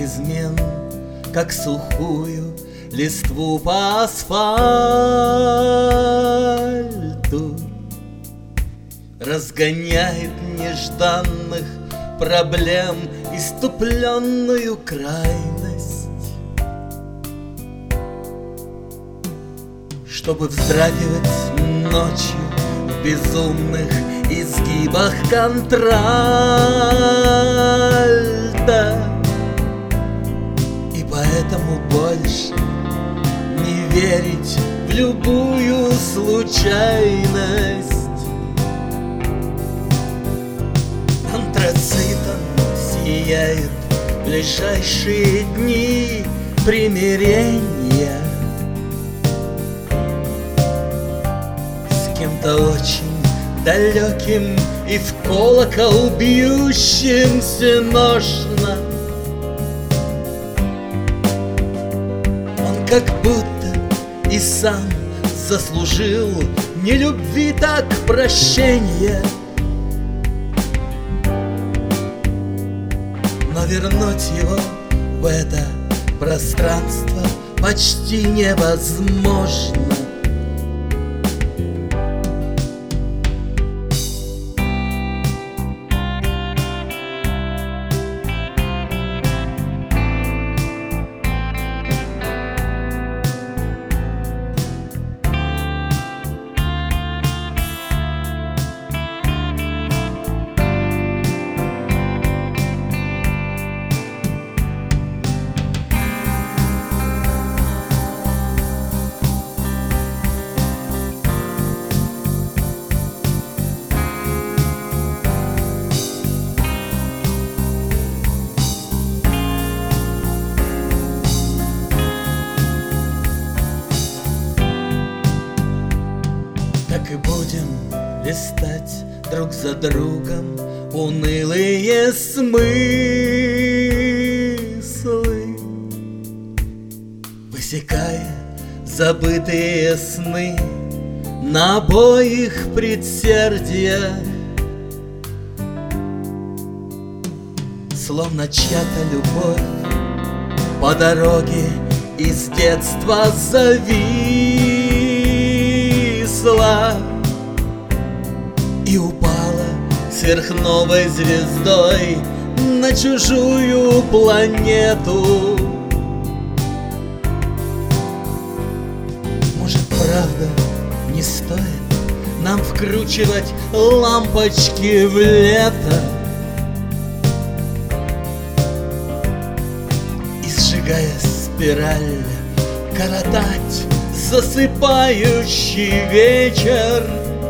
неизмен, как сухую листву по асфальту, разгоняет нежданных проблем иступленную крайность, чтобы вздрагивать ночью в безумных изгибах контральта. И поэтому больше не верить в любую случайность. Антрацитом сияет ближайшие дни примирения с кем-то очень далеким и в колокол бьющим всеношно. Он как будто и сам заслужил не любви, так прощения. Но вернуть его в это пространство почти невозможно. Так и будем листать друг за другом унылые смыслы, высекая забытые сны на обоих предсердиях. Словно чья-то любовь по дороге из детства зависла и упала сверхновой звездой на чужую планету. Может, правда, не стоит нам вкручивать лампочки в лето и, сжигая спираль, коротать засыпающий вечер,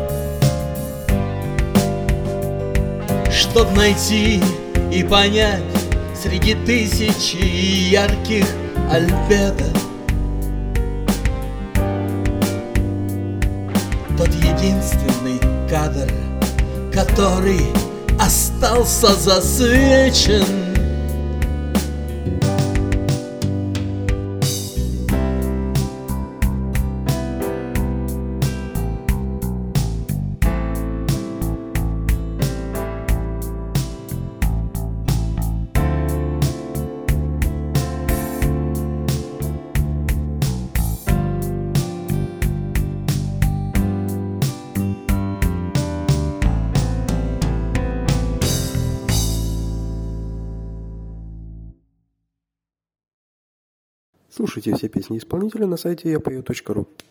чтоб найти и понять среди тысячи ярких альбедо тот единственный кадр, который остался засвечен. Слушайте все песни исполнителя на сайте yapою.ru.